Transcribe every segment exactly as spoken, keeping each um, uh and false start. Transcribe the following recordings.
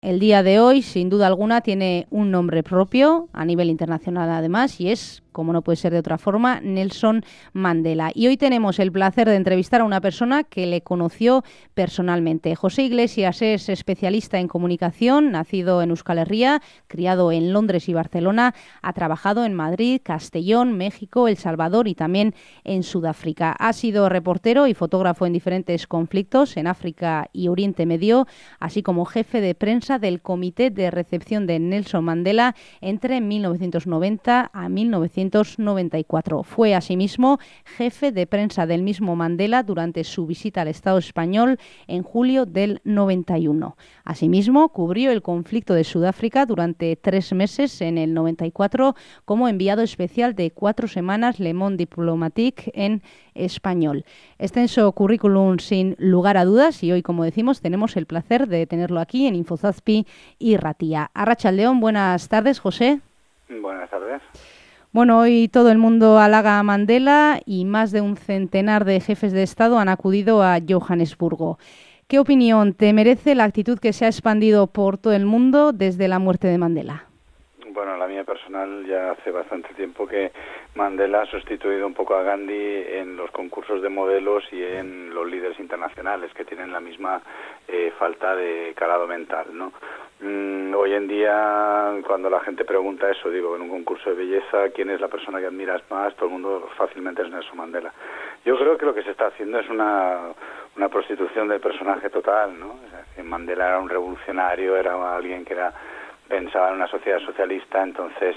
El día de hoy, sin duda alguna, tiene un nombre propio a nivel internacional además y es, como no puede ser de otra forma, Nelson Mandela. Y hoy tenemos el placer de entrevistar a una persona que le conoció personalmente. José Iglesias es especialista en comunicación, nacido en Euskal Herria, criado en Londres y Barcelona, ha trabajado en Madrid, Castellón, México, El Salvador y también en Sudáfrica. Ha sido reportero y fotógrafo en diferentes conflictos en África y Oriente Medio, así como jefe de prensa del Comité de Recepción de Nelson Mandela entre mil novecientos noventa a mil novecientos noventa y cuatro. Fue asimismo jefe de prensa del mismo Mandela durante su visita al Estado español en julio del noventa y uno. Asimismo, cubrió el conflicto de Sudáfrica durante tres meses en el noventa y cuatro como enviado especial de cuatro semanas Le Monde Diplomatique en español. Extenso currículum sin lugar a dudas y hoy, como decimos, tenemos el placer de tenerlo aquí en Infozazpi y Ratia. Arratsaldeon, buenas tardes, José. Buenas tardes. Bueno, hoy todo el mundo halaga a Mandela y más de un centenar de jefes de Estado han acudido a Johannesburgo. ¿Qué opinión te merece la actitud que se ha expandido por todo el mundo desde la muerte de Mandela? Bueno, la mía personal ya hace bastante tiempo que Mandela ha sustituido un poco a Gandhi en los concursos de modelos y en los líderes internacionales que tienen la misma eh, falta de calado mental, ¿no? Mm, hoy en día, cuando la gente pregunta eso, digo, en un concurso de belleza, ¿quién es la persona que admiras más? Todo el mundo fácilmente es Nelson Mandela. Yo creo que lo que se está haciendo es una, una prostitución del personaje total, ¿no? O sea, Mandela era un revolucionario, era alguien que era pensaba en una sociedad socialista, entonces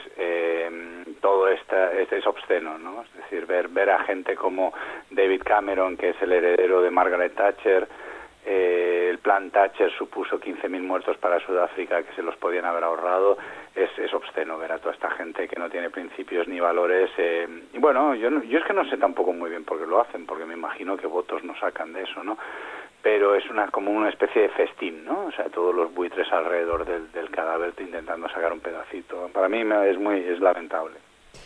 eh, todo esta, es, es obsceno, ¿no? Es decir, ver ver a gente como David Cameron, que es el heredero de Margaret Thatcher. Eh, el plan Thatcher supuso quince mil muertos para Sudáfrica que se los podían haber ahorrado. Es, es obsceno ver a toda esta gente que no tiene principios ni valores. Eh, y bueno, yo, no, yo es que no sé tampoco muy bien por qué lo hacen, porque me imagino que votos no sacan de eso, ¿no? Pero es una como una especie de festín, ¿no? O sea, todos los buitres alrededor del, del cadáver intentando sacar un pedacito. Para mí es muy es lamentable.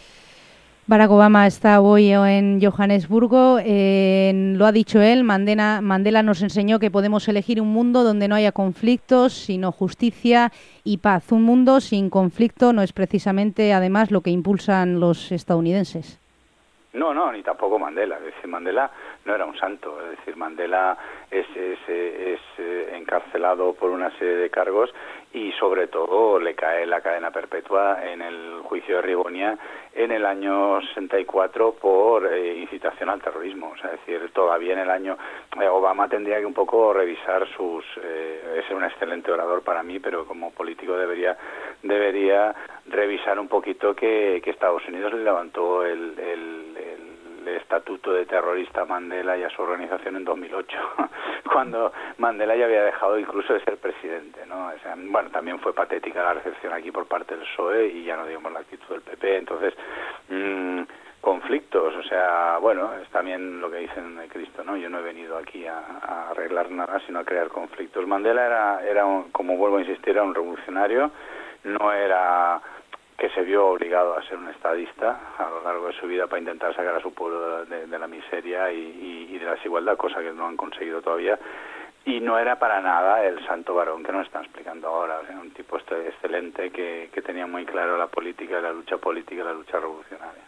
Barack Obama está hoy en Johannesburgo. Eh, lo ha dicho él, Mandela, Mandela nos enseñó que podemos elegir un mundo donde no haya conflictos, sino justicia y paz. Un mundo sin conflicto no es precisamente, además, lo que impulsan los estadounidenses. No, no, ni tampoco Mandela. Es decir, Mandela no era un santo. Es decir, Mandela es, es, es, es encarcelado por una serie de cargos y sobre todo le cae la cadena perpetua en el juicio de Rivonia en el año sesenta y cuatro por eh, incitación al terrorismo. O sea, es decir, todavía en el año eh, Obama tendría que un poco revisar sus... Eh, es un excelente orador para mí, pero como político debería debería revisar un poquito que, que Estados Unidos le levantó el, el, el estatuto de terrorista a Mandela y a su organización en dos mil ocho, cuando Mandela ya había dejado incluso de ser presidente, ¿no? O sea, bueno, también fue patética la recepción aquí por parte del P S O E y ya no digamos la actitud del P P, entonces mmm, conflictos, o sea, bueno, es también lo que dicen de Cristo, ¿no? Yo no he venido aquí a, a arreglar nada, sino a crear conflictos. Mandela era, era un, como vuelvo a insistir, era un revolucionario, no era que se vio obligado a ser un estadista a lo largo de su vida para intentar sacar a su pueblo de, de, de la miseria y, y, y de la desigualdad, cosa que no han conseguido todavía, y no era para nada el santo varón que nos están explicando ahora. O sea, un tipo excelente que, que tenía muy claro la política, la lucha política y la lucha revolucionaria.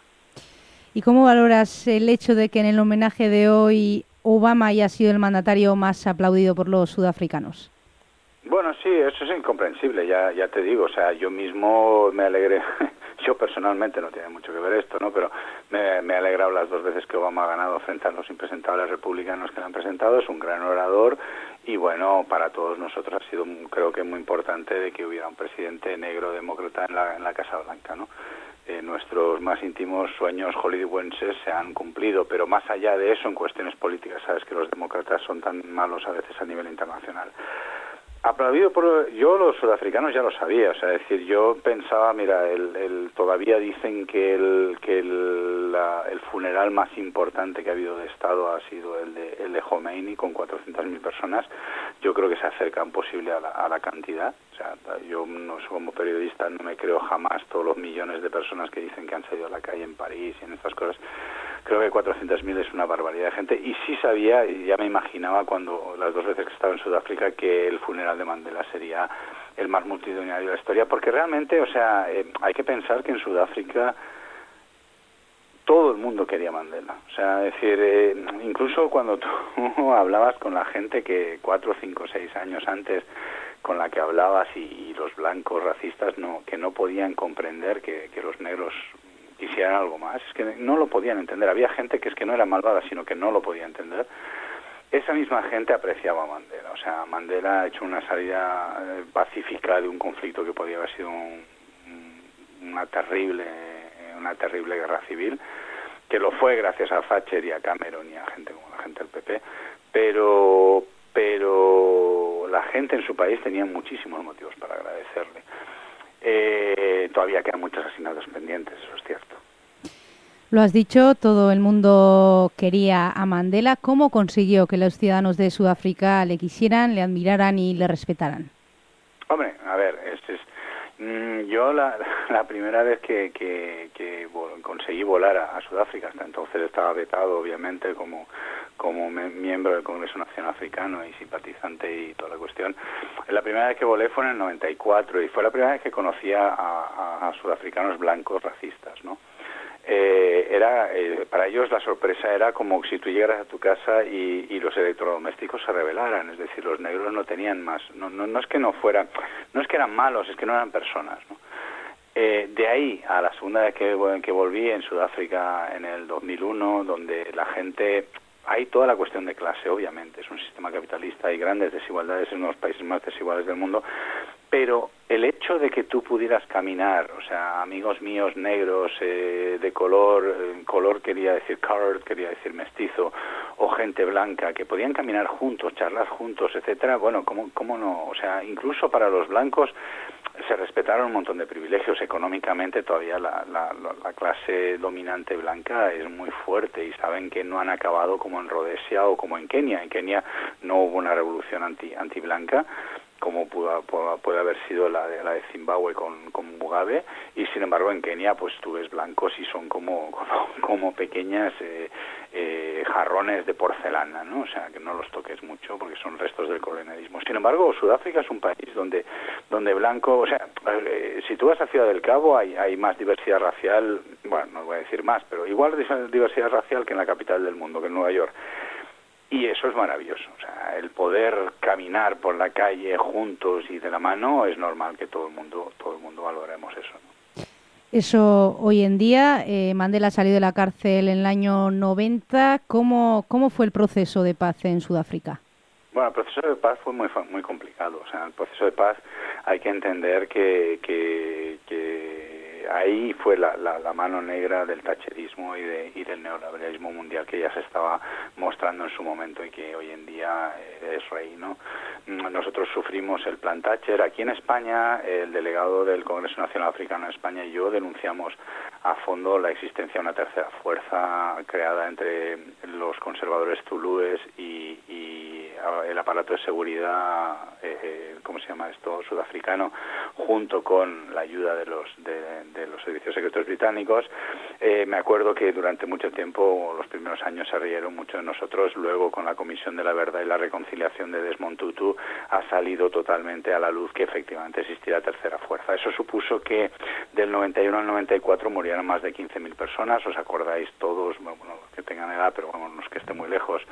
¿Y cómo valoras el hecho de que en el homenaje de hoy Obama haya sido el mandatario más aplaudido por los sudafricanos? Bueno, sí, eso es incomprensible, ya ya te digo, o sea, yo mismo me alegré, yo personalmente no tiene mucho que ver esto, ¿no? Pero me, me he alegrado las dos veces que Obama ha ganado frente a los impresentables republicanos que le han presentado, es un gran orador y bueno, para todos nosotros ha sido, creo que muy importante de que hubiera un presidente negro demócrata en la, en la Casa Blanca, ¿no? Eh, nuestros más íntimos sueños hollywoodenses se han cumplido, pero más allá de eso, en cuestiones políticas, sabes que los demócratas son tan malos a veces a nivel internacional. Aplaudido por... Yo los sudafricanos ya lo sabía, o sea, es decir, yo pensaba, mira, el, el todavía dicen que el que el, la, el funeral más importante que ha habido de Estado ha sido el de el de Khomeini con cuatrocientas mil personas. Yo creo que se acercan posible a la, a la cantidad. O sea, yo no como periodista no me creo jamás todos los millones de personas que dicen que han salido a la calle en París y en estas cosas. creo que cuatrocientos mil es una barbaridad de gente, y sí sabía, y ya me imaginaba cuando las dos veces que estaba en Sudáfrica, que el funeral de Mandela sería el más multitudinario de la historia, porque realmente, o sea, eh, hay que pensar que en Sudáfrica todo el mundo quería Mandela. O sea, es decir, eh, incluso cuando tú hablabas con la gente que cuatro, cinco, seis años antes con la que hablabas y, y los blancos racistas no que no podían comprender que, que los negros quisieran algo más, es que no lo podían entender. Había gente que es que no era malvada, sino que no lo podía entender. Esa misma gente apreciaba a Mandela. O sea, Mandela ha hecho una salida eh, pacífica de un conflicto que podía haber sido un, una terrible una terrible guerra civil, que lo fue gracias a Thatcher y a Cameron y a gente como la gente del P P, pero pero la gente en su país tenía muchísimos motivos para agradecerle. Eh, todavía quedan muchos asesinatos pendientes, eso es cierto. Lo has dicho, todo el mundo quería a Mandela. ¿Cómo consiguió que los ciudadanos de Sudáfrica le quisieran, le admiraran y le respetaran? Hombre, a ver, es, es mmm, yo la, la primera vez que, que, que vol- conseguí volar a, a Sudáfrica, hasta entonces estaba vetado, obviamente, como como me, miembro del Congreso Nacional Africano y simpatizante y toda la cuestión. La primera vez que volé fue en el noventa y cuatro y fue la primera vez que conocía a, a, a sudafricanos blancos racistas, ¿no? Eh, era eh, para ellos la sorpresa era como si tú llegaras a tu casa y, y los electrodomésticos se rebelaran, es decir, los negros no tenían más, no, no, no es que no fueran, no es que eran malos, es que no eran personas, ¿no? Eh, de ahí a la segunda vez que, que volví en Sudáfrica en el dos mil uno, donde la gente, hay toda la cuestión de clase, obviamente, es un sistema capitalista, hay grandes desigualdades, en uno de los países más desiguales del mundo, pero el hecho de que tú pudieras caminar, o sea, amigos míos negros, eh, de color, eh, color quería decir colored, quería decir mestizo, o gente blanca, que podían caminar juntos, charlar juntos, etcétera, bueno, ¿cómo, cómo no? O sea, incluso para los blancos se respetaron un montón de privilegios. Económicamente todavía la, la, la clase dominante blanca es muy fuerte y saben que no han acabado como en Rhodesia o como en Kenia. En Kenia no hubo una revolución anti anti blanca como pudo, pudo, puede haber sido la de, la de Zimbabue con, con Mugabe, y sin embargo en Kenia pues tú ves blancos y son como como, como pequeñas eh, eh, jarrones de porcelana, ¿no? O sea, que no los toques mucho porque son restos del colonialismo. Sin embargo, Sudáfrica es un país donde donde blanco, o sea, eh, si tú vas a Ciudad del Cabo hay, hay más diversidad racial, bueno, no voy a decir más, pero igual diversidad racial que en la capital del mundo, que en Nueva York. Y eso es maravilloso, o sea, el poder caminar por la calle juntos y de la mano es normal que todo el mundo, todo el mundo valoremos eso, ¿no? Eso hoy en día, eh, Mandela salió de la cárcel en el año noventa. ¿Cómo, cómo fue el proceso de paz en Sudáfrica? Bueno, el proceso de paz fue muy muy complicado, o sea, el proceso de paz hay que entender que, que, que ahí fue la, la, la mano negra del thatcherismo y, de, y del neoliberalismo mundial que ya se estaba mostrando en su momento y que hoy en día es rey, ¿no? Nosotros sufrimos el plan Thatcher. Aquí en España, el delegado del Congreso Nacional Africano en España y yo denunciamos a fondo la existencia de una tercera fuerza creada entre los conservadores zulúes y, y el aparato de seguridad, eh, ¿cómo se llama esto?, sudafricano, junto con la ayuda de los de, de los servicios secretos británicos. Eh, me acuerdo que durante mucho tiempo, los primeros años, se rieron mucho de nosotros. Luego, con la Comisión de la Verdad y la Reconciliación de Desmond Tutu, ha salido totalmente a la luz que efectivamente existía la tercera fuerza. Eso supuso que del noventa y uno al noventa y cuatro murieron más de quince mil personas. ¿Os acordáis todos, bueno, los que tengan edad, pero bueno, no es que esté muy lejos,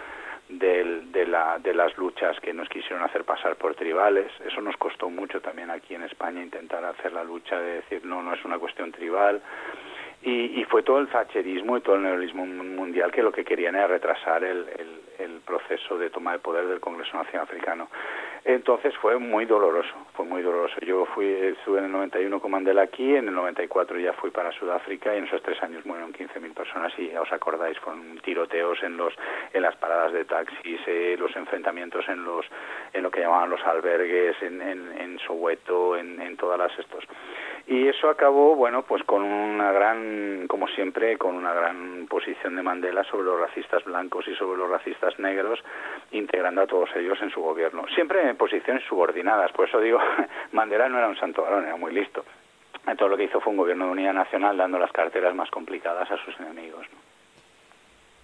Del, de, la, de las luchas que nos quisieron hacer pasar por tribales? Eso nos costó mucho también aquí en España, intentar hacer la lucha de decir no, no es una cuestión tribal, y, y fue todo el thatcherismo y todo el neoliberalismo mundial que lo que querían era retrasar el, el, el proceso de toma de poder del Congreso Nacional Africano. Entonces fue muy doloroso, fue muy doloroso. Yo fui, estuve en el noventa y uno con Mandela aquí, en el noventa y cuatro ya fui para Sudáfrica y en esos tres años murieron quince mil personas y ya os acordáis, fueron tiroteos en los en las paradas de taxis, eh, los enfrentamientos en los en lo que llamaban los albergues, en, en, en Soweto, en, en todas las estos. Y eso acabó, bueno, pues con una gran, como siempre, con una gran posición de Mandela sobre los racistas blancos y sobre los racistas negros, integrando a todos ellos en su gobierno. Siempre en posiciones subordinadas, por eso digo, Mandela no era un santo varón, era muy listo. Entonces lo que hizo fue un gobierno de unidad nacional dando las carteras más complicadas a sus enemigos, ¿no?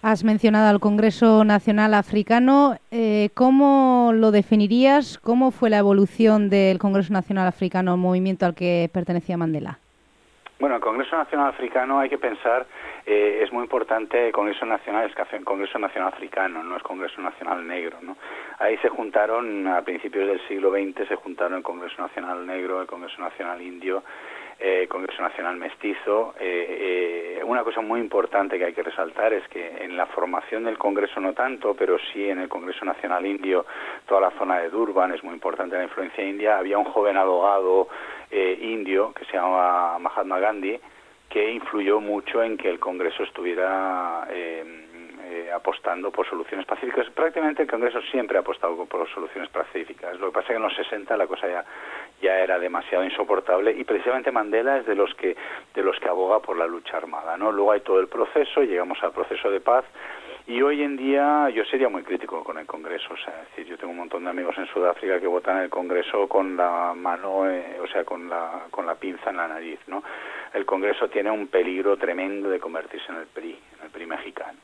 Has mencionado al Congreso Nacional Africano. Eh, ¿Cómo lo definirías? ¿Cómo fue la evolución del Congreso Nacional Africano, movimiento al que pertenecía Mandela? Bueno, el Congreso Nacional Africano hay que pensar, eh, es muy importante, el Congreso Nacional es el Congreso Nacional Africano, no es Congreso Nacional Negro, ¿no? Ahí se juntaron, a principios del siglo veinte, se juntaron el Congreso Nacional Negro, el Congreso Nacional Indio, eh, el Congreso Nacional Mestizo. Eh, eh, una cosa muy importante que hay que resaltar es que en la formación del Congreso no tanto, pero sí en el Congreso Nacional Indio, toda la zona de Durban, es muy importante la influencia india, había un joven abogado eh, indio que se llamaba Mahatma Gandhi, que influyó mucho en que el Congreso estuviera eh, eh, apostando por soluciones pacíficas. Prácticamente el Congreso siempre ha apostado por soluciones pacíficas. Lo que pasa es que en los sesenta la cosa ya ya era demasiado insoportable, y precisamente Mandela es de los que de los que aboga por la lucha armada, ¿no? Luego hay todo el proceso, llegamos al proceso de paz, y hoy en día yo sería muy crítico con el Congreso. O sea, es decir, yo tengo un montón de amigos en Sudáfrica que votan en el Congreso con la mano, eh, o sea, con la con la pinza en la nariz, ¿no? El Congreso tiene un peligro tremendo de convertirse en el P R I, en el P R I mexicano.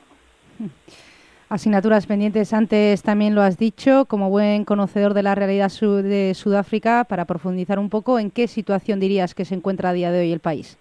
Asignaturas pendientes, antes también lo has dicho, como buen conocedor de la realidad de Sudáfrica, para profundizar un poco, ¿en qué situación dirías que se encuentra a día de hoy el país?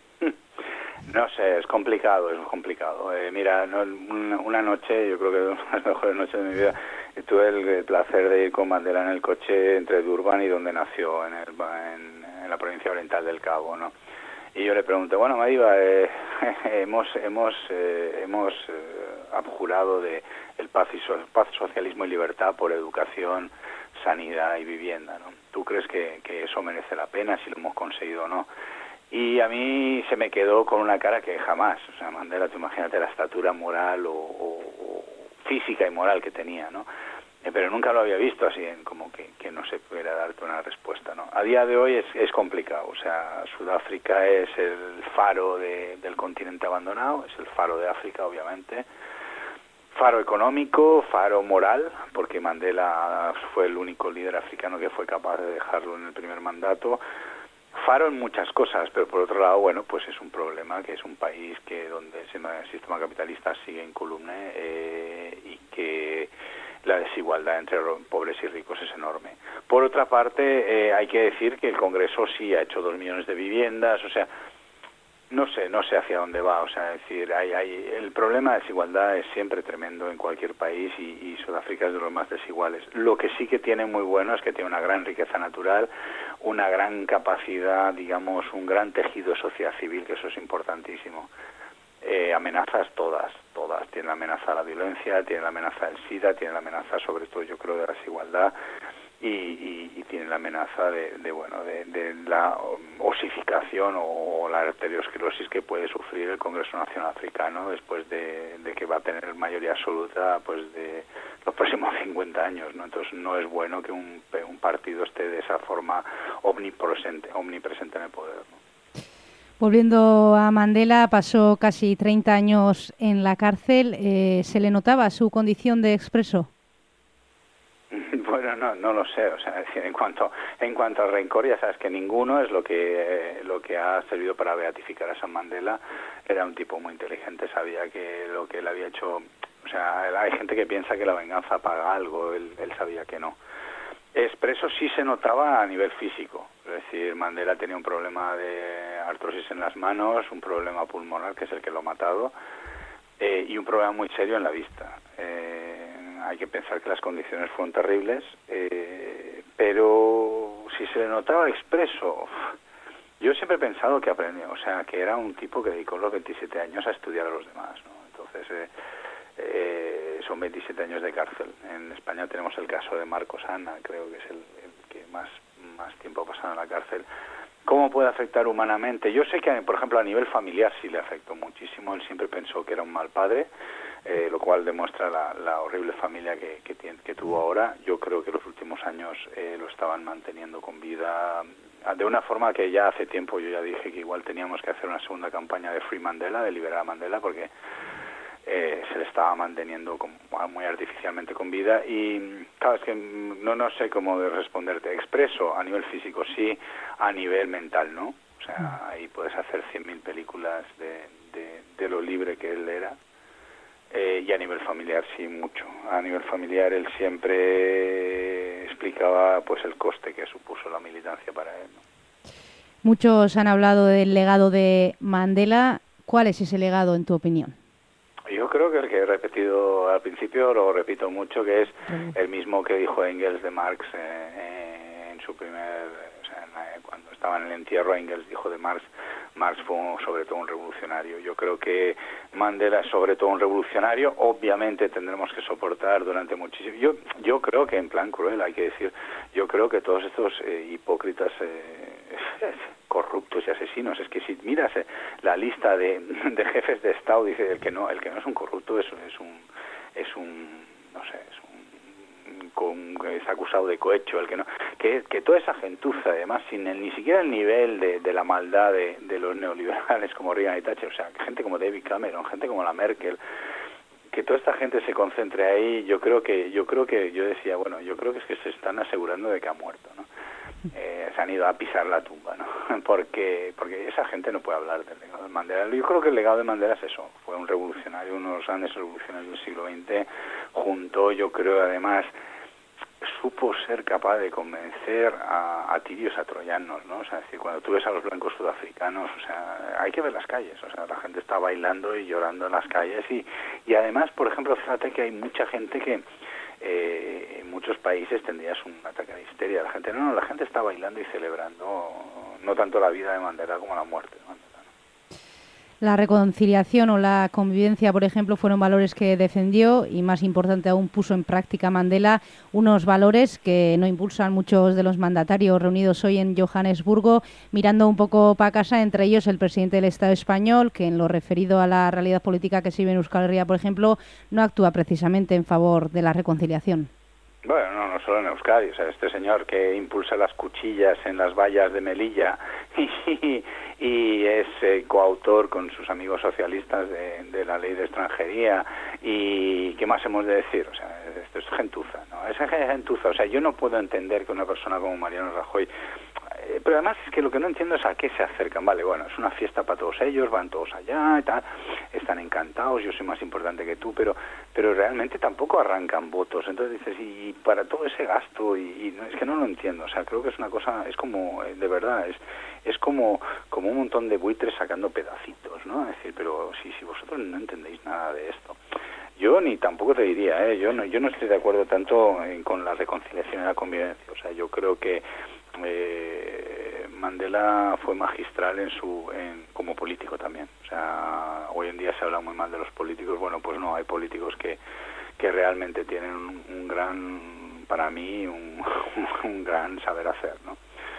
No sé, es complicado, es complicado. Eh, mira, no, una, una noche, yo creo que una de las mejores noches de mi vida, tuve el, el placer de ir con Mandela en el coche entre Durban y donde nació, en, el, en, en la provincia oriental del Cabo, ¿no? Y yo le pregunté, bueno, Madiba, eh, hemos hemos eh, hemos eh, abjurado de el paz, y so, paz, socialismo y libertad por educación, sanidad y vivienda, ¿no? ¿Tú crees que, que eso merece la pena, si lo hemos conseguido o no? Y a mí se me quedó con una cara que jamás, o sea, Mandela, tú imagínate la estatura moral o, o, o física y moral que tenía, ¿no? Eh, pero nunca lo había visto así, en como que, que no se pudiera darte una respuesta, ¿no? A día de hoy es, es complicado, o sea, Sudáfrica es el faro de, del continente abandonado, es el faro de África, obviamente, faro económico, faro moral, porque Mandela fue el único líder africano que fue capaz de dejarlo en el primer mandato, faro en muchas cosas, pero por otro lado, bueno, pues es un problema, que es un país que donde el sistema capitalista sigue incólume eh, y que la desigualdad entre pobres y ricos es enorme. Por otra parte, eh, hay que decir que el Congreso sí ha hecho dos millones de viviendas, o sea, no sé, no sé hacia dónde va, o sea, es decir, hay, hay, el problema de desigualdad es siempre tremendo en cualquier país, y, y Sudáfrica es de los más desiguales. Lo que sí que tiene muy bueno es que tiene una gran riqueza natural, una gran capacidad, digamos, un gran tejido de sociedad civil, que eso es importantísimo. Eh, amenazas todas, todas. Tiene la amenaza de la violencia, tiene la amenaza del SIDA, tiene la amenaza, sobre todo, yo creo, de la desigualdad, y, y, y tiene la amenaza de, de bueno, de, de la osificación o, o la arteriosclerosis que puede sufrir el Congreso Nacional Africano después de, de que va a tener mayoría absoluta, pues, de los próximos cincuenta años, ¿no? Entonces no es bueno que un, un partido esté de esa forma omnipresente, omnipresente en el poder, ¿no? Volviendo a Mandela, pasó casi treinta años en la cárcel. Eh, ¿Se le notaba su condición de expreso? Bueno, no, no lo sé. O sea, en cuanto en cuanto al rencor, ya sabes que ninguno es lo que lo que ha servido para beatificar a San Mandela. Era un tipo muy inteligente, sabía que lo que él había hecho. O sea, hay gente que piensa que la venganza paga algo. Él, él sabía que no. Expreso sí se notaba a nivel físico, es decir, Mandela tenía un problema de artrosis en las manos, un problema pulmonar, que es el que lo ha matado, eh, y un problema muy serio en la vista. Eh, hay que pensar que las condiciones fueron terribles, eh, pero si se le notaba expreso, yo siempre he pensado que aprendió, o sea, que era un tipo que dedicó los veintisiete años a estudiar a los demás, ¿no? Entonces, eh, Eh, son veintisiete años de cárcel. En España tenemos el caso de Marcos Ana, creo que es el, el que más, más tiempo ha pasado en la cárcel. ¿Cómo puede afectar humanamente? Yo sé que, por ejemplo, a nivel familiar sí le afectó muchísimo. Él siempre pensó que era un mal padre, eh, lo cual demuestra la, la horrible familia que, que, tiene, que tuvo ahora. Yo creo que los últimos años eh, lo estaban manteniendo con vida de una forma que ya hace tiempo yo ya dije que igual teníamos que hacer una segunda campaña de Free Mandela, de liberar a Mandela, porque Eh, se le estaba manteniendo como muy artificialmente con vida. Y claro, es que no, no sé cómo responderte. Expreso a nivel físico, sí, a nivel mental, ¿no? O sea, ahí puedes hacer cien mil películas de, de, de lo libre que él era. Eh, y a nivel familiar sí, mucho. A nivel familiar él siempre explicaba pues el coste que supuso la militancia para él, ¿no? Muchos han hablado del legado de Mandela. ¿Cuál es ese legado, en tu opinión? Yo creo que el que he repetido al principio, lo repito mucho, que es el mismo que dijo Engels de Marx eh, en su primer... O sea, en la, cuando estaba en el entierro, Engels dijo de Marx, Marx fue un, sobre todo un revolucionario. Yo creo que Mandela es sobre todo un revolucionario. Obviamente tendremos que soportar durante muchísimo... Yo, yo creo que en plan cruel, hay que decir, yo creo que todos estos eh, hipócritas... Eh, corruptos y asesinos, es que si miras eh, la lista de, de jefes de Estado, dice el que no el que no es un corrupto es, es un es un no sé es un con, es acusado de cohecho, el que no que, que toda esa gentuza, además sin el, ni siquiera el nivel de, de la maldad de, de los neoliberales como Reagan y Thatcher, o sea, gente como David Cameron, gente como la Merkel, que toda esta gente se concentre ahí, yo creo que yo creo que yo decía, bueno, yo creo que es que se están asegurando de que ha muerto, ¿no? Eh, se han ido a pisar la tumba, ¿no? Porque porque esa gente no puede hablar del legado de Mandela. Yo creo que el legado de Mandela es eso, fue un revolucionario, uno de los grandes revolucionarios del siglo veinte, junto, yo creo, además, supo ser capaz de convencer a, a tirios, a troyanos, ¿no? O sea, es decir, cuando tú ves a los blancos sudafricanos, o sea, hay que ver las calles, o sea, la gente está bailando y llorando en las calles y, y además, por ejemplo, fíjate que hay mucha gente que Eh, en muchos países tendrías un ataque de histeria. La gente no, no, la gente está bailando y celebrando no tanto la vida de Mandela como la muerte de Mandela, ¿no? La reconciliación o la convivencia, por ejemplo, fueron valores que defendió y, más importante aún, puso en práctica Mandela, unos valores que no impulsan muchos de los mandatarios reunidos hoy en Johannesburgo, mirando un poco para casa, entre ellos el presidente del Estado español, que en lo referido a la realidad política que se vive en Euskal Herria, por ejemplo, no actúa precisamente en favor de la reconciliación. Bueno, no, no solo en Euskadi, o sea, este señor que impulsa las cuchillas en las vallas de Melilla y, y es eh, coautor con sus amigos socialistas de, de la ley de extranjería, y ¿qué más hemos de decir? O sea, esto es gentuza, ¿no? Es gentuza, o sea, yo no puedo entender que una persona como Mariano Rajoy, eh, pero además es que lo que no entiendo es a qué se acercan. Vale, bueno, es una fiesta para todos ellos, van todos allá y tal, están encantados, yo soy más importante que tú, pero pero realmente tampoco arrancan votos. Entonces dices, y para todo ese gasto, y, y no, es que no lo entiendo. O sea, creo que es una cosa, es como, de verdad, es es como como un montón de buitres sacando pedacitos, ¿no? Es decir, pero si si vosotros no entendéis nada de esto. Yo ni tampoco te diría, ¿eh? Yo no yo no estoy de acuerdo tanto en, con la reconciliación y la convivencia. O sea, yo creo que eh, Mandela fue magistral en su en, como político también. O sea, hoy en día se habla muy mal de los políticos. Bueno, pues no, hay políticos que que realmente tienen un, un gran, para mí, un, un gran saber hacer, ¿no?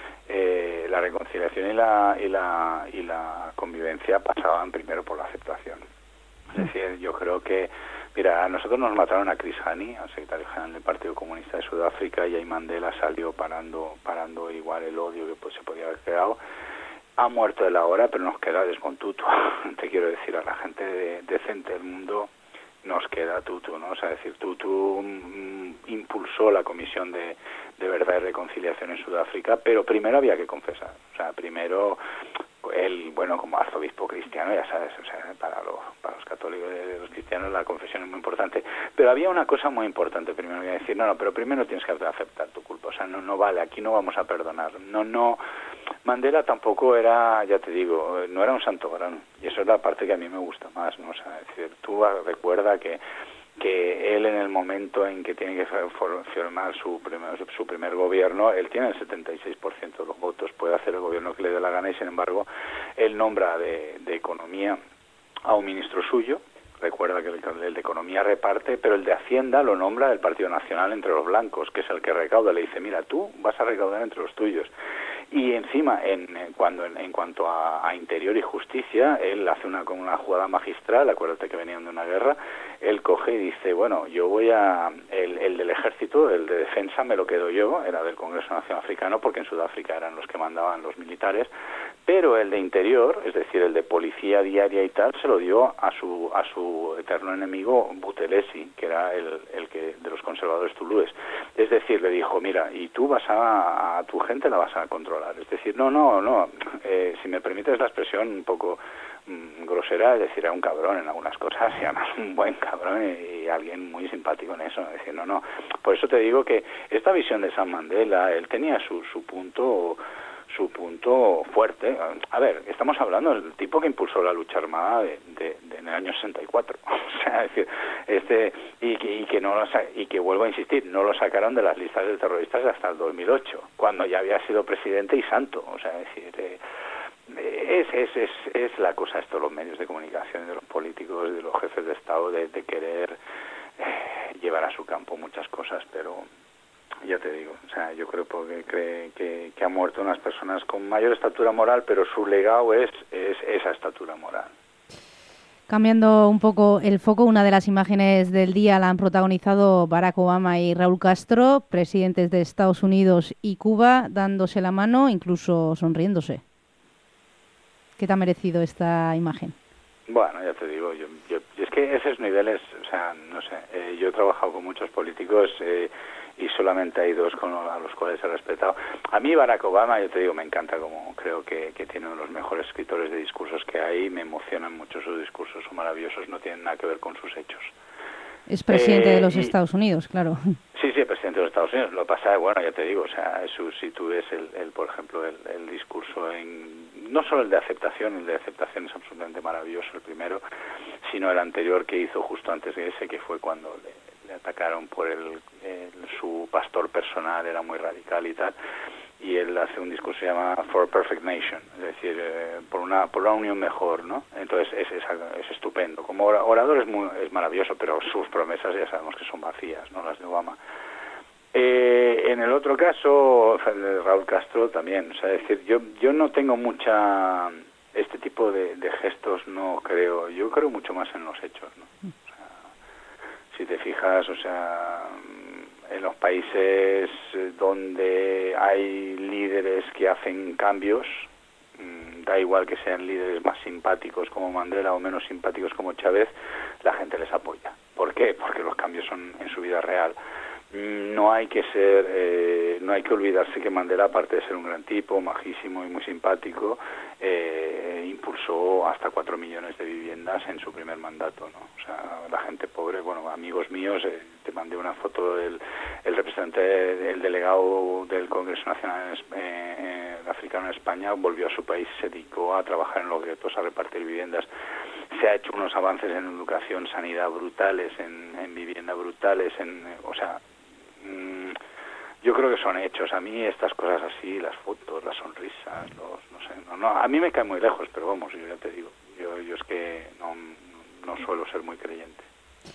Eh, la reconciliación y la y la y la convivencia pasaban primero por la aceptación. Es decir, yo creo que, mira, a nosotros nos mataron a Chris Hani, al secretario general del Partido Comunista de Sudáfrica, y ahí Mandela salió parando parando igual el odio que pues se podía haber creado. Ha muerto él ahora, pero nos queda Desmontuto. Te quiero decir, a la gente de, decente del mundo nos queda Tutu, ¿no? O sea, es decir, Tutu mm, impulsó la Comisión de, de Verdad y Reconciliación en Sudáfrica, pero primero había que confesar. O sea, primero él, bueno, como arzobispo cristiano, ya sabes, o sea, para los, para los católicos y los cristianos la confesión es muy importante. Pero había una cosa muy importante, primero voy a decir, no, no, pero primero tienes que aceptar tu culpa. O sea, no, no vale, aquí no vamos a perdonar. No, no... Mandela tampoco era, ya te digo, no era un santo gran, y eso es la parte que a mí me gusta más, ¿no? O sea, es decir, tú recuerda que que él en el momento en que tiene que formar su primer, su primer gobierno, él tiene el setenta y seis por ciento de los votos, puede hacer el gobierno que le dé la gana, y sin embargo él nombra de, de Economía a un ministro suyo. Recuerda que el, el de Economía reparte, pero el de Hacienda lo nombra el Partido Nacional entre los blancos, que es el que recauda. Le dice, mira, tú vas a recaudar entre los tuyos. Y encima, en, en, cuando, en, en cuanto a, a Interior y Justicia, él hace una, una jugada magistral. Acuérdate que venían de una guerra. Él coge y dice, bueno, yo voy a... El, el del Ejército, el de Defensa, me lo quedo yo, era del Congreso Nacional Africano, porque en Sudáfrica eran los que mandaban los militares, pero el de Interior, es decir, el de Policía Diaria y tal, se lo dio a su a su eterno enemigo Buthelezi, que era el, el que de los conservadores zulúes. Es decir, le dijo, mira, y tú vas a, a tu gente la vas a controlar. Es decir, no, no, no, eh, si me permites la expresión un poco mmm, grosera, es decir, era un cabrón en algunas cosas y además un buen cabrón y, y alguien muy simpático en eso, es decir, no, no, por eso te digo que esta visión de San Mandela, él tenía su, su punto su punto fuerte. A ver, estamos hablando del tipo que impulsó la lucha armada de, de, de en el año sesenta y cuatro, o sea, es decir, este y que, y que no lo y que vuelvo a insistir, no lo sacaron de las listas de terroristas hasta el dos mil ocho, cuando ya había sido presidente y santo, o sea, es decir, eh, es, es es es la cosa esto de los medios de comunicación, de los políticos, de los jefes de Estado, de, de querer eh, llevar a su campo muchas cosas, pero ya te digo, o sea, yo creo porque cree que, que han muerto unas personas con mayor estatura moral, pero su legado es, es esa estatura moral. Cambiando un poco el foco, una de las imágenes del día la han protagonizado Barack Obama y Raúl Castro, presidentes de Estados Unidos y Cuba, dándose la mano, incluso sonriéndose. ¿Qué te ha merecido esta imagen? Bueno, ya te digo, yo, yo, es que esos niveles, o sea, no sé, eh, yo he trabajado con muchos políticos eh, y solamente hay dos con los, a los cuales he respetado. A mí Barack Obama, yo te digo, me encanta, como creo que, que tiene uno de los mejores escritores de discursos que hay, me emocionan mucho sus discursos, son maravillosos, no tienen nada que ver con sus hechos. Es presidente eh, de los y, Estados Unidos, claro. Sí, sí, presidente de los Estados Unidos. Lo pasa, bueno, ya te digo, o sea, eso, si tú ves, el, el por ejemplo, el, el discurso, en no solo el de aceptación, el de aceptación es absolutamente maravilloso, el primero, sino el anterior que hizo justo antes de ese, que fue cuando le, le atacaron por el, el su pastor personal, era muy radical y tal, y él hace un discurso que se llama For a Perfect Nation, es decir, eh, por una por una unión mejor, ¿no? Entonces es, es, es estupendo. Como orador es, muy, es maravilloso, pero sus promesas ya sabemos que son vacías, ¿no? Las de Obama. Eh, en el otro caso, de Raúl Castro también, o sea, es decir, yo yo no tengo mucha este tipo de, de gestos, no creo, yo creo mucho más en los hechos, ¿no? O sea, si te fijas, o sea, en los países donde hay líderes que hacen cambios, da igual que sean líderes más simpáticos como Mandela o menos simpáticos como Chávez, la gente les apoya. ¿Por qué? Porque los cambios son en su vida real. No hay que ser, eh, no hay que olvidarse que Mandela, aparte de ser un gran tipo, majísimo y muy simpático, eh, impulsó hasta cuatro millones de viviendas en su primer mandato, ¿no? O sea, la gente pobre, bueno, amigos míos, eh, te mandé una foto del el representante, el delegado del Congreso Nacional eh, africano en España, volvió a su país, se dedicó a trabajar en los guetos, a repartir viviendas. Se ha hecho unos avances en educación, sanidad brutales, en, en vivienda brutales, en, o sea, mmm, yo creo que son hechos. A mí estas cosas así, las fotos, las sonrisas, los, no sé, no, no, a mí me cae muy lejos, pero vamos, yo ya te digo, yo, yo es que no, no suelo ser muy creyente.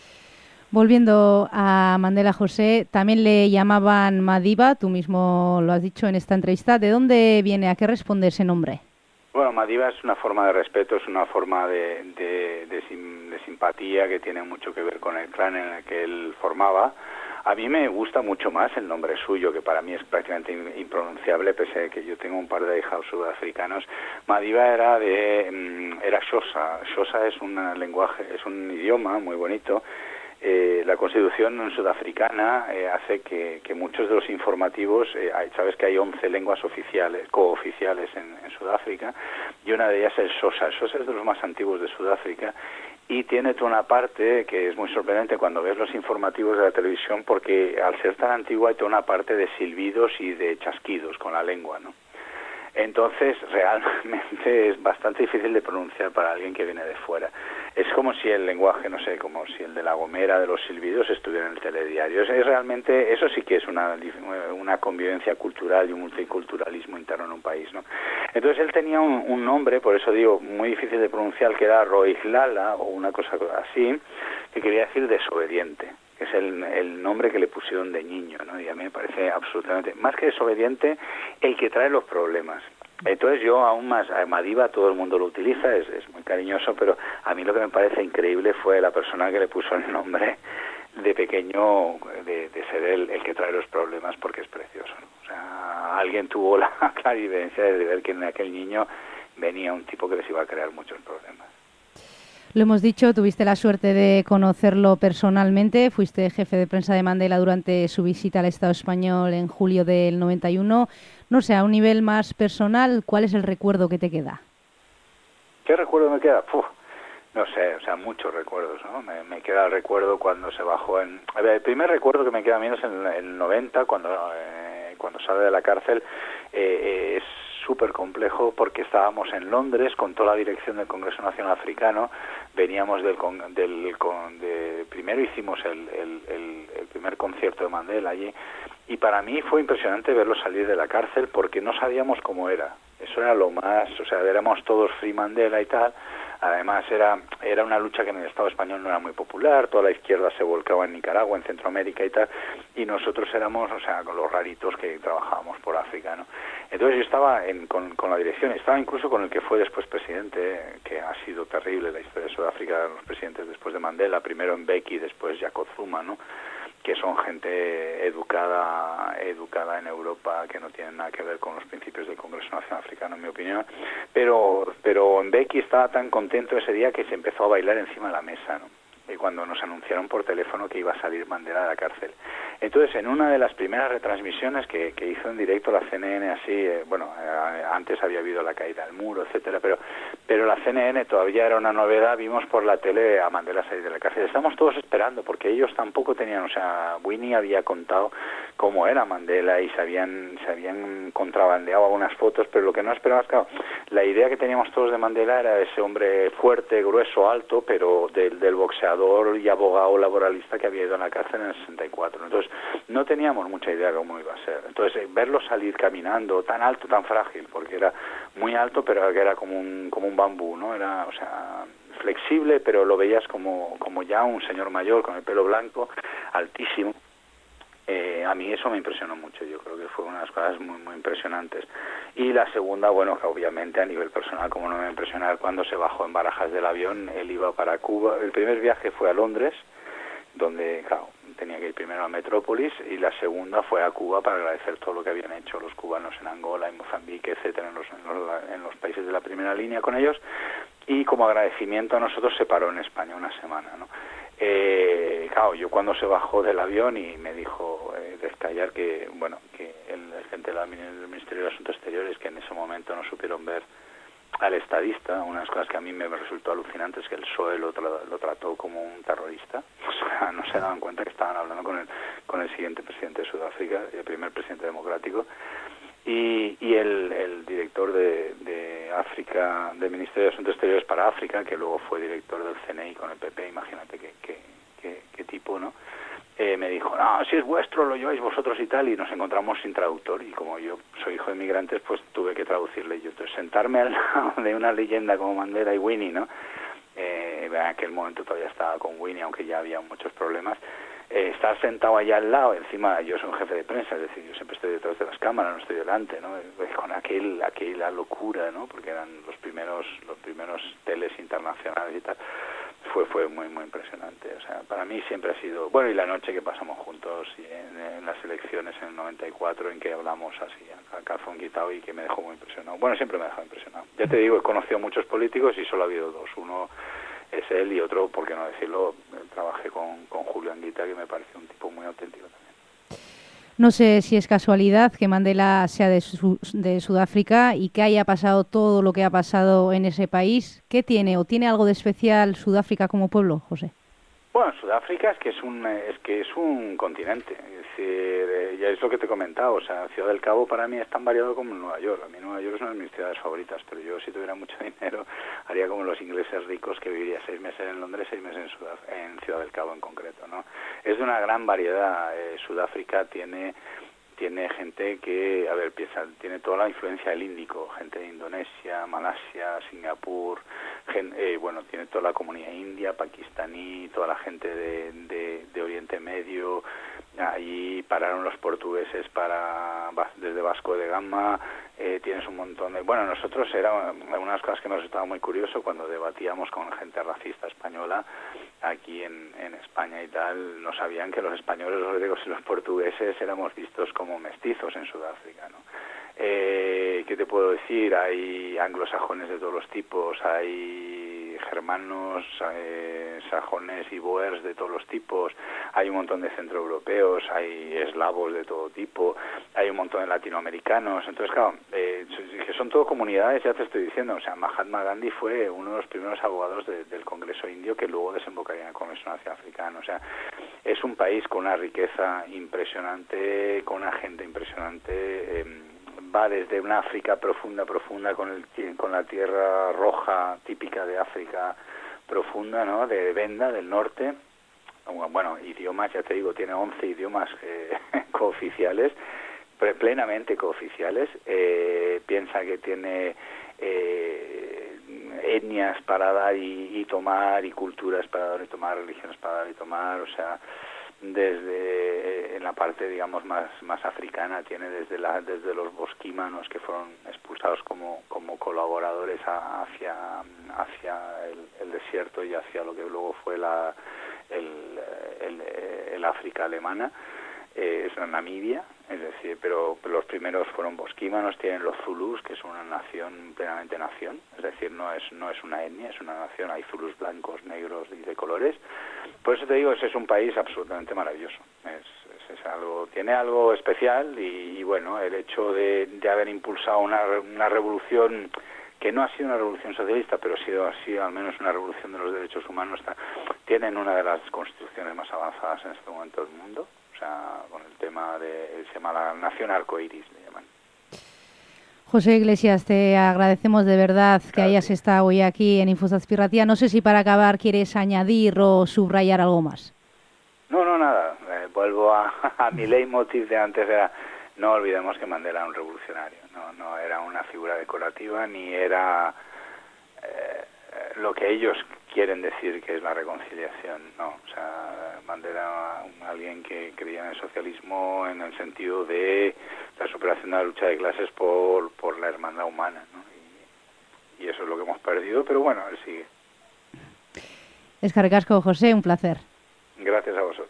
Volviendo a Mandela, José, también le llamaban Madiba, tú mismo lo has dicho en esta entrevista. ¿De dónde viene? ¿A qué responde ese nombre? Bueno, Madiba es una forma de respeto, es una forma de, de, de, sim, de simpatía que tiene mucho que ver con el clan en el que él formaba. A mí me gusta mucho más el nombre suyo, que para mí es prácticamente impronunciable, pese a que yo tengo un par de hijados sudafricanos. Madiba era de era Xhosa. Xhosa es un lenguaje, es un idioma muy bonito. Eh, la Constitución sudafricana eh, hace que, que muchos de los informativos, eh, hay, sabes que hay once lenguas oficiales, cooficiales en, en Sudáfrica, y una de ellas es el Xhosa. El Xhosa es de los más antiguos de Sudáfrica y tiene toda una parte que es muy sorprendente cuando ves los informativos de la televisión, porque al ser tan antiguo hay toda una parte de silbidos y de chasquidos con la lengua, ¿no? Entonces, realmente es bastante difícil de pronunciar para alguien que viene de fuera. Es como si el lenguaje, no sé, como si el de La Gomera, de los silbidos, estuviera en el telediario. Es, es realmente, eso sí que es una, una convivencia cultural y un multiculturalismo interno en un país, ¿no? Entonces, él tenía un, un nombre, por eso digo, muy difícil de pronunciar, que era Rolihlahla, o una cosa así, que quería decir desobediente. Que es el, el nombre que le pusieron de niño, ¿no? Y a mí me parece absolutamente, más que desobediente, el que trae los problemas. Entonces yo aún más, a Madiba todo el mundo lo utiliza, es, es muy cariñoso, pero a mí lo que me parece increíble fue la persona que le puso el nombre de pequeño, de, de ser el, el que trae los problemas, porque es precioso, ¿no? O sea, alguien tuvo la clarividencia de ver que en aquel niño venía un tipo que les iba a crear muchos problemas. Lo hemos dicho, tuviste la suerte de conocerlo personalmente, fuiste jefe de prensa de Mandela durante su visita al Estado español en julio del noventa y uno. No sé, a un nivel más personal, ¿cuál es el recuerdo que te queda? ¿Qué recuerdo me queda? Uf, no sé, o sea, muchos recuerdos, ¿no? Me, me queda el recuerdo cuando se bajó en... A ver, el primer recuerdo que me queda a mí es en el noventa, cuando, eh, cuando sale de la cárcel. Eh, es súper complejo porque estábamos en Londres con toda la dirección del Congreso Nacional Africano, veníamos del... Con, del con, de, primero hicimos el, el, el, el primer concierto de Mandela allí, y para mí fue impresionante verlo salir de la cárcel porque no sabíamos cómo era. Eso era lo más, o sea, éramos todos Free Mandela y tal. Además era era una lucha que en el Estado español no era muy popular, toda la izquierda se volcaba en Nicaragua, en Centroamérica y tal, y nosotros éramos, o sea, con los raritos que trabajábamos por África, ¿no? Entonces yo estaba en, con, con la dirección, estaba incluso con el que fue después presidente, que ha sido terrible la historia de Sudáfrica, los presidentes después de Mandela, primero Mbeki, después Jacob Zuma, ¿no? Que son gente educada educada en Europa, que no tienen nada que ver con los principios del Congreso Nacional Africano, en mi opinión, pero pero Mbeki estaba tan contento ese día que se empezó a bailar encima de la mesa, ¿no? Y cuando nos anunciaron por teléfono que iba a salir Mandela de la cárcel. Entonces, en una de las primeras retransmisiones que, que hizo en directo la C N N, así, eh, bueno, eh, antes había habido la caída del muro, etcétera, pero pero la C N N todavía era una novedad, vimos por la tele a Mandela salir de la cárcel. Estamos todos esperando, porque ellos tampoco tenían, o sea, Winnie había contado cómo era Mandela y se habían, se habían contrabandeado algunas fotos, pero lo que no esperabas, claro, la idea que teníamos todos de Mandela era ese hombre fuerte, grueso, alto, pero del, del boxeador y abogado laboralista que había ido a la cárcel en el sesenta y cuatro. Entonces, no teníamos mucha idea de cómo iba a ser. Entonces, verlo salir caminando tan alto, tan frágil, porque era muy alto, pero que era como un como un bambú, ¿no? Era, o sea, flexible, pero lo veías como como ya un señor mayor con el pelo blanco, altísimo. Eh, a mí eso me impresionó mucho, yo creo que fue una de las cosas muy muy impresionantes. Y la segunda, bueno, que obviamente a nivel personal, como no me va a impresionar, cuando se bajó en Barajas del avión, él iba para Cuba. El primer viaje fue a Londres, donde, claro, tenía que ir primero a Metrópolis, y la segunda fue a Cuba para agradecer todo lo que habían hecho los cubanos en Angola, en Mozambique, etcétera, en los, en los, en los países de la primera línea con ellos, y como agradecimiento a nosotros se paró en España una semana, ¿no? Eh, claro, yo cuando se bajó del avión y me dijo eh, Descallar que, bueno, que el, el gente del Ministerio de Asuntos Exteriores, que en ese momento no supieron ver al estadista, una de las cosas que a mí me resultó alucinante es que el P S O E lo, tra lo trató como un terrorista. O sea, no se daban cuenta que estaban hablando con el, con el siguiente presidente de Sudáfrica, el primer presidente democrático. Y, y el, el director de, de África, del Ministerio de Asuntos Exteriores para África, que luego fue director del C N I con el P P, imagínate qué, qué, qué, qué tipo, ¿no? Eh, me dijo, no, si es vuestro, lo lleváis vosotros y tal, y nos encontramos sin traductor, y como yo soy hijo de inmigrantes, pues tuve que traducirle yo. Entonces, sentarme al lado de una leyenda como Mandela y Winnie, ¿no? Eh, en aquel momento todavía estaba con Winnie, aunque ya había muchos problemas. Eh, estar sentado allá al lado, encima yo soy un jefe de prensa, es decir, yo siempre estoy detrás de las cámaras, no estoy delante, ¿no? Con aquel, aquella locura, ¿no? Porque eran los primeros, los primeros teles internacionales y tal. Fue fue muy muy impresionante. O sea, para mí siempre ha sido... Bueno, y la noche que pasamos juntos y en, en las elecciones en el noventa y cuatro, en que hablamos así a calzón quitado, y que me dejó muy impresionado. Bueno, siempre me ha dejado impresionado. Ya te digo, he conocido a muchos políticos y solo ha habido dos. Uno es él y otro, por qué no decirlo, trabajé con, con Julio Anguita, que me parece un tipo muy auténtico también. No sé si es casualidad que Mandela sea de, su, de Sudáfrica y que haya pasado todo lo que ha pasado en ese país. ¿Qué tiene o tiene algo de especial Sudáfrica como pueblo, José? Bueno, Sudáfrica es que es un es que es un continente, es decir, ya es lo que te he comentado, o sea, Ciudad del Cabo para mí es tan variado como Nueva York. A mí Nueva York es una de mis ciudades favoritas, pero yo si tuviera mucho dinero haría como los ingleses ricos, que viviría seis meses en Londres, seis meses en, Sudaf en Ciudad del Cabo en concreto, ¿no? Es de una gran variedad. eh, Sudáfrica tiene tiene gente que, a ver, piensa, tiene toda la influencia del Índico, gente de Indonesia, Malasia, Singapur, gen, eh, bueno, tiene toda la comunidad india, pakistaní, toda la gente de, de, de Oriente Medio. Allí pararon los portugueses para desde Vasco de Gama. Eh, tienes un montón de... Bueno, nosotros era una de las cosas que nos estaba muy curioso cuando debatíamos con gente racista española aquí en, en España y tal. No sabían que los españoles, los griegos y los portugueses éramos vistos como mestizos en Sudáfrica, ¿no? Eh, ¿Qué te puedo decir? Hay anglosajones de todos los tipos, hay germanos, eh, sajones y boers de todos los tipos, hay un montón de centroeuropeos, hay eslavos de todo tipo, hay un montón de latinoamericanos. Entonces, claro, eh, que son todo comunidades, ya te estoy diciendo. O sea, Mahatma Gandhi fue uno de los primeros abogados de, del Congreso Indio, que luego desembocaría en el Congreso Nacional Africano. O sea, es un país con una riqueza impresionante, con una gente impresionante. Eh, va desde una África profunda, profunda, con el con la tierra roja típica de África profunda, ¿no?, de Venda, del norte. Bueno, idiomas, ya te digo, tiene once idiomas eh, cooficiales, plenamente cooficiales. Eh, piensa que tiene eh, etnias para dar y, y tomar, y culturas para dar y tomar, religiones para dar y tomar. O sea, desde en la parte, digamos, más más africana, tiene desde la desde los bosquímanos, que fueron expulsados como como colaboradores a, hacia hacia el, el desierto y hacia lo que luego fue la el el, el África alemana, eh, es una Namibia, es decir, pero los primeros fueron bosquímanos. Tienen los zulús, que es una nación, plenamente nación, es decir, no es no es una etnia, es una nación. Hay zulús blancos, negros y de colores. Por eso te digo, ese es un país absolutamente maravilloso. Es, es, es algo, tiene algo especial y, y bueno, el hecho de, de haber impulsado una, una revolución que no ha sido una revolución socialista, pero ha sido así, al menos una revolución de los derechos humanos. Está, tienen una de las constituciones más avanzadas en este momento del mundo. O sea, con el tema de, se llama la Nación Arcoiris, le llaman. José Iglesias, te agradecemos de verdad que Claro, hayas sí. estado hoy aquí en Infosazpirratia. No sé si para acabar quieres añadir o subrayar algo más. No, no, nada. Eh, vuelvo a, a mi leitmotiv de antes, era no olvidemos que Mandela era un revolucionario. No, no era una figura decorativa, ni era eh, lo que ellos quieren decir que es la reconciliación. No, o sea, Mandela era alguien que creía en el socialismo en el sentido de la superación de la lucha de clases por, por la hermandad humana, ¿no? Y, y eso es lo que hemos perdido, pero bueno, él sigue. Eskerrik asko, José, un placer. Gracias a vosotros.